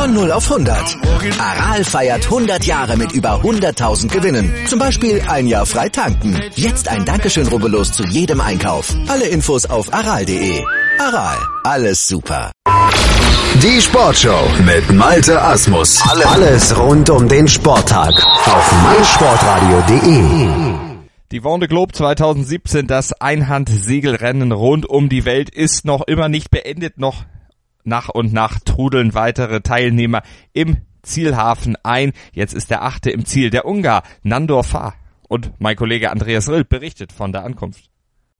Von 0 auf 100. Aral feiert 100 Jahre mit über 100.000 Gewinnen. Zum Beispiel ein Jahr frei tanken. Jetzt ein Dankeschön, rubbellos zu jedem Einkauf. Alle Infos auf aral.de. Aral, alles super. Die Sportshow mit Malte Asmus. Alles rund um den Sporttag auf meinsportradio.de. Die Vendée Globe 2017, das Einhandsegelrennen rund um die Welt, ist noch immer nicht beendet. Noch nach und nach trudeln weitere Teilnehmer im Zielhafen ein. Jetzt ist der 8. im Ziel, der Ungar Nandor Fász. Und mein Kollege Andreas Rill berichtet von der Ankunft.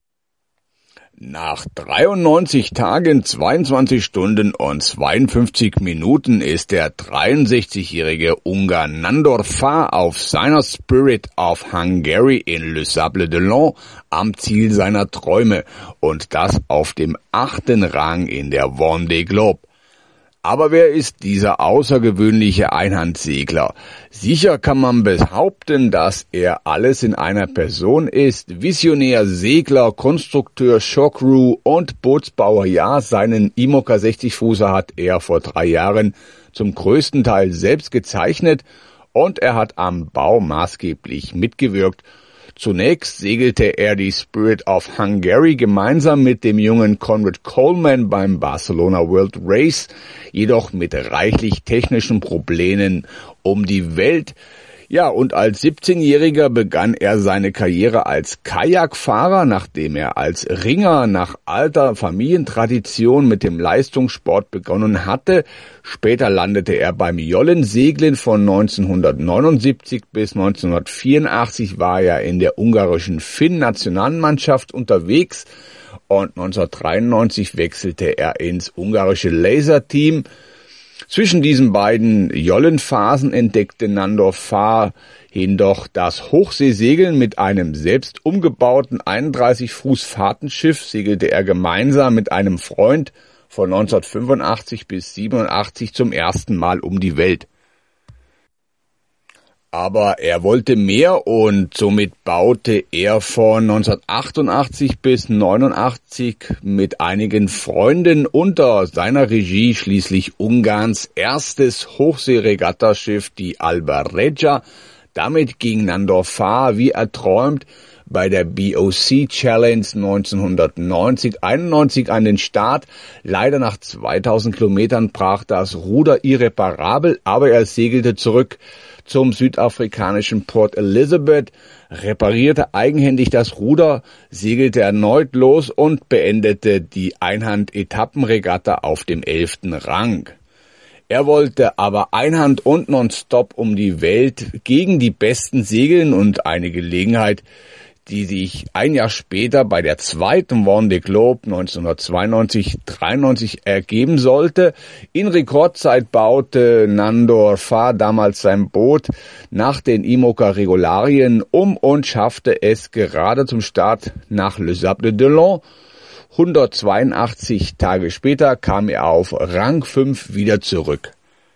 Nach 93 Tagen, 22 Stunden und 52 Minuten ist der 63-jährige Ungar Nandor Fász auf seiner Spirit of Hungary in Le Sable d'Olonne am Ziel seiner Träume und das auf dem 8. Rang in der Vendée Globe. Aber wer ist dieser außergewöhnliche Einhandsegler? Sicher kann man behaupten, dass er alles in einer Person ist. Visionär, Segler, Konstrukteur, Showcrew und Bootsbauer. Ja, seinen IMOCA 60-Fußer hat er vor 3 Jahren zum größten Teil selbst gezeichnet und er hat am Bau maßgeblich mitgewirkt. Zunächst segelte er die Spirit of Hungary gemeinsam mit dem jungen Conrad Coleman beim Barcelona World Race, jedoch mit reichlich technischen Problemen um die Welt. Ja, und als 17-Jähriger begann er seine Karriere als Kajakfahrer, nachdem er als Ringer nach alter Familientradition mit dem Leistungssport begonnen hatte. Später landete er beim Jollensegeln. Von 1979 bis 1984 war er in der ungarischen Finn-Nationalmannschaft unterwegs und 1993 wechselte er ins ungarische Laser-Team. Zwischen diesen beiden Jollenphasen entdeckte Nandor Fász jedoch das Hochseesegeln. Mit einem selbst umgebauten 31 Fuß Fahrtenschiff segelte er gemeinsam mit einem Freund von 1985 bis 87 zum ersten Mal um die Welt. Aber er wollte mehr und somit baute er von 1988 bis 1989 mit einigen Freunden unter seiner Regie schließlich Ungarns erstes Hochseeregattaschiff, die Alba Regia. Damit ging Nandor Fász wie erträumt bei der BOC Challenge 1990-91 an den Start. Leider nach 2000 Kilometern brach das Ruder irreparabel, aber er segelte zurück zum südafrikanischen Port Elizabeth, reparierte eigenhändig das Ruder, segelte erneut los und beendete die Einhand-Etappenregatta auf dem 11. Rang. Er wollte aber Einhand und nonstop um die Welt gegen die Besten segeln und eine Gelegenheit, die sich ein Jahr später bei der zweiten Vendée Globe 1992-93 ergeben sollte. In Rekordzeit baute Nandor Fász damals sein Boot nach den IMOCA-Regularien um und schaffte es gerade zum Start nach Le Sable d'Olonne. 182 Tage später kam er auf Rang 5 wieder zurück.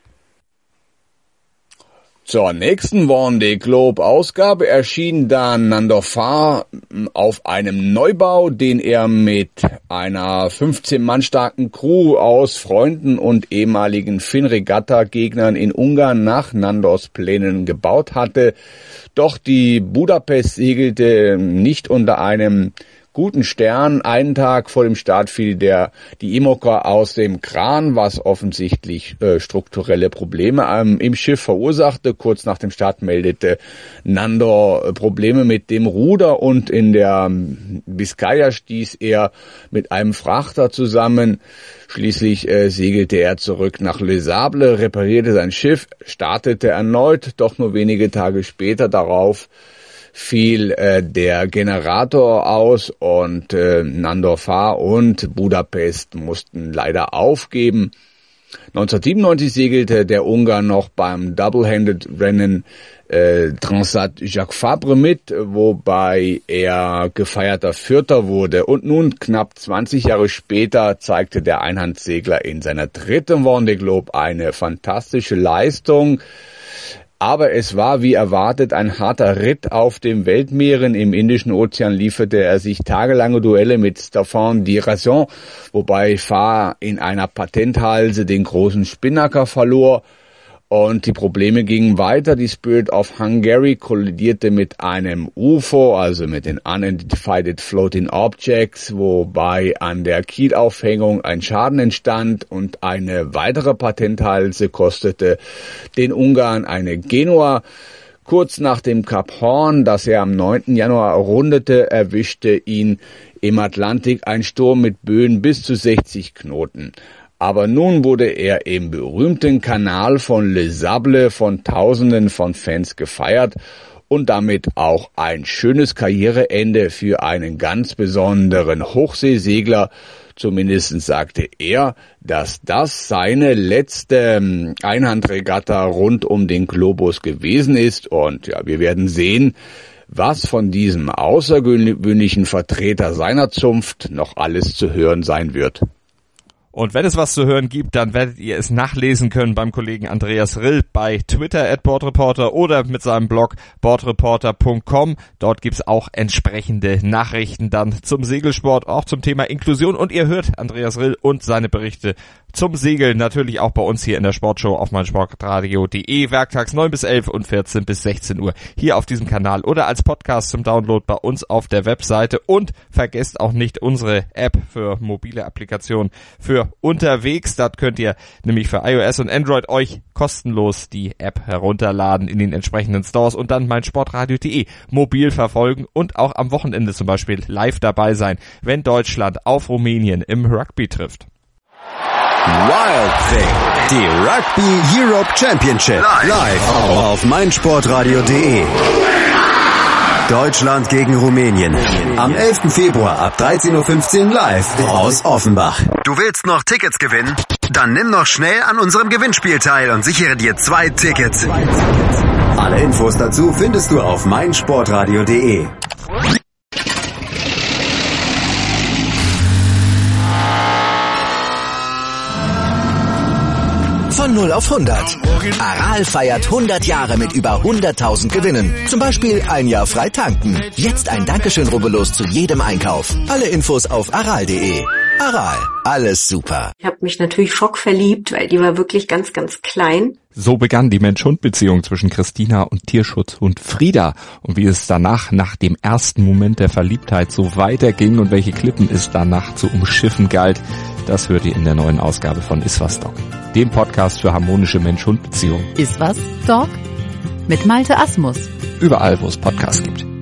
Zur nächsten Vendée Globe Ausgabe erschien dann Nandor Fász auf einem Neubau, den er mit einer 15 Mann starken Crew aus Freunden und ehemaligen Finn-Regatta-Gegnern in Ungarn nach Nandors Plänen gebaut hatte. Doch die Budapest segelte nicht unter einem guten Stern. Einen Tag vor dem Start fiel die IMOCA aus dem Kran, was offensichtlich strukturelle Probleme im Schiff verursachte. Kurz nach dem Start meldete Nandor Probleme mit dem Ruder und in der Biskaya stieß er mit einem Frachter zusammen. Schließlich segelte er zurück nach Les Sables, reparierte sein Schiff, startete erneut, doch nur wenige Tage später darauf fiel der Generator aus und Nandor Fász und Budapest mussten leider aufgeben. 1997 segelte der Ungar noch beim Double-Handed-Rennen Transat Jacques Fabre mit, wobei er gefeierter Vierter wurde. Und nun, knapp 20 Jahre später, zeigte der Einhandsegler in seiner dritten Vendée Globe eine fantastische Leistung. Aber es war wie erwartet ein harter Ritt auf den Weltmeeren. Im Indischen Ozean lieferte er sich tagelange Duelle mit Stefan Diraison, wobei Fa in einer Patenthalse den großen Spinnaker verlor. Und die Probleme gingen weiter. Die Spirit of Hungary kollidierte mit einem UFO, also mit den Unidentified Floating Objects, wobei an der Kielaufhängung ein Schaden entstand und eine weitere Patenthalse kostete den Ungarn eine Genua. Kurz nach dem Kap Horn, das er am 9. Januar rundete, erwischte ihn im Atlantik ein Sturm mit Böen bis zu 60 Knoten. Aber nun wurde er im berühmten Kanal von Les Sables von Tausenden von Fans gefeiert und damit auch ein schönes Karriereende für einen ganz besonderen Hochseesegler. Zumindest sagte er, dass das seine letzte Einhandregatta rund um den Globus gewesen ist. Und ja, wir werden sehen, was von diesem außergewöhnlichen Vertreter seiner Zunft noch alles zu hören sein wird. Und wenn es was zu hören gibt, dann werdet ihr es nachlesen können beim Kollegen Andreas Rill bei Twitter @BoardReporter oder mit seinem Blog boardreporter.com. Dort gibt's auch entsprechende Nachrichten dann zum Segelsport, auch zum Thema Inklusion. Und ihr hört Andreas Rill und seine Berichte zum Segeln natürlich auch bei uns hier in der Sportshow auf meinsportradio.de, werktags 9 bis 11 und 14 bis 16 Uhr hier auf diesem Kanal oder als Podcast zum Download bei uns auf der Webseite. Und vergesst auch nicht unsere App für mobile Applikationen für unterwegs. Dort könnt ihr nämlich für iOS und Android euch kostenlos die App herunterladen in den entsprechenden Stores und dann meinsportradio.de mobil verfolgen und auch am Wochenende zum Beispiel live dabei sein, wenn Deutschland auf Rumänien im Rugby trifft. Wild Thing, die Rugby Europe Championship, live auf meinsportradio.de. Deutschland gegen Rumänien. Am 11. Februar ab 13.15 Uhr live aus Offenbach. Du willst noch Tickets gewinnen? Dann nimm noch schnell an unserem Gewinnspiel teil und sichere dir 2 Tickets. Alle Infos dazu findest du auf meinsportradio.de. Von 0 auf 100. Aral feiert 100 Jahre mit über 100.000 Gewinnen. Zum Beispiel ein Jahr frei tanken. Jetzt ein Dankeschön, rubbellos zu jedem Einkauf. Alle Infos auf aral.de. Aral, alles super. Ich habe mich natürlich schockverliebt, weil die war wirklich ganz, ganz klein. So begann die Mensch-Hund-Beziehung zwischen Christina und Tierschutzhund Frieda. Und wie es danach, nach dem ersten Moment der Verliebtheit, so weiterging und welche Klippen es danach zu umschiffen galt, das hört ihr in der neuen Ausgabe von Iswas Dog, dem Podcast für harmonische Mensch-Hund-Beziehungen. Iswas Dog mit Malte Asmus. Überall, wo es Podcasts gibt.